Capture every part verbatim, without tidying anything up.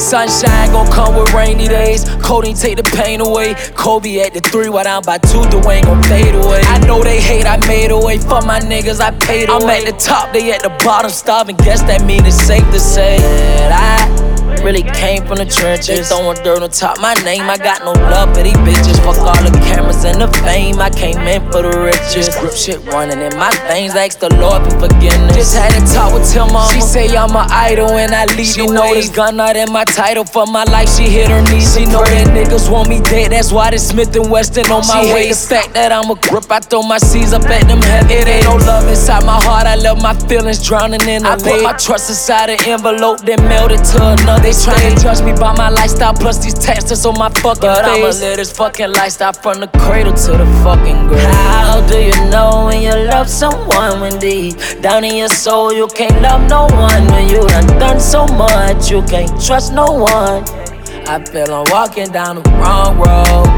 Sunshine gon' come with rainy days. Codeine take the pain away. Kobe at the three, while I'm by two, Dwayne gon' fade away. I know they hate, I made a way. For my niggas, I paid away. I'm at the top, they at the bottom, starving. Guess that mean it's safe to say that I really came from the trenches. They throwing dirt on top my name. I got no love for these bitches. Fuck all the cameras and the fame. I came in for the riches. Grip shit running in my veins. I asked the Lord for forgiveness. Just had a talk with Tim Mama. She say I'm an idol and I lead she the way. She know this gun not in my title. For my life, she hit her knees. She know that niggas want me dead. That's why they Smith and Weston on my way. The fact that I'm a grip, I throw my C's up at them heavy. It ain't no love inside my heart. I love my feelings drowning in the I put my trust inside an envelope, then mailed it to another. They trying to judge me by my lifestyle, plus these taxes on my fucking but face. I'ma live this fucking lifestyle from the cradle to the fucking grave. How do you know when you love someone when deep down in your soul you can't love no one? When you done done so much, you can't trust no one. I feel I'm walking down the wrong road.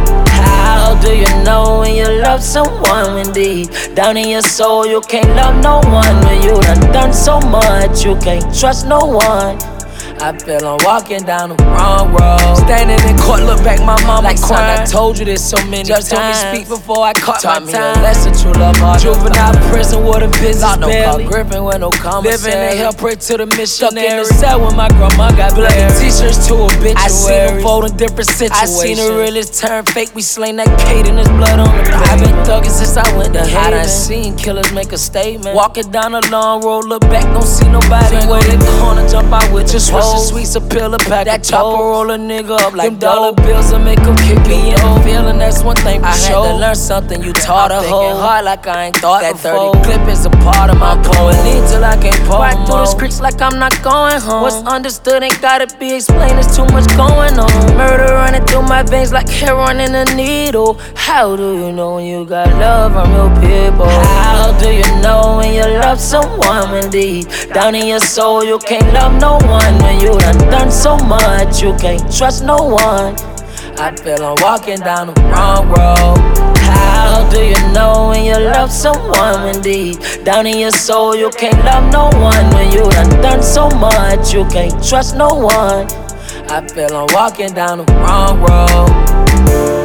How do you know when you love someone when deep down in your soul you can't love no one? When you done done so much, you can't trust no one. I feel I'm walking down the wrong road. Standing in court, look back, my mama like crying. I told you this so many Just times. Just told me speak before I caught Taught my time. Taught me a lesson, true love, hard. Juvenile prison with a business Locked no belly. Gripping with no commissary. Living in hell, pray to the missionary. Stuck in the cell when my grandma got bloody t-shirts to obituary. I seen them fold in different situations. I seen the realest turn fake. We slain that Kate and there's blood on the plate. I've been thugging since I went to Haven. I done seen killers make a statement. Walking down a long road, look back, don't see nobody. Wait in the corner, jump out with just the sweets, a pill, a pack. That chopper roll a nigga up like them dollar bills and make him kick me in the feeling. That's one thing for sure. I had to learn something you taught a hoe. Hard like I ain't thought that before. thirty clip is a part of my poem. Till I can't pull right through the streets like I'm not going home. What's understood ain't gotta be explained. There's too much going on. Murder running through my veins like heroin in a needle. How do you know when you got love from your people? How do you know when you love someone when deep down in your soul you can't love no one? When you done done so much, you can't trust no one. I feel I'm walking down the wrong road. How do you know when you love someone when deep down in your soul you can't love no one? When you done done so much, you can't trust no one. I feel I'm walking down the wrong road.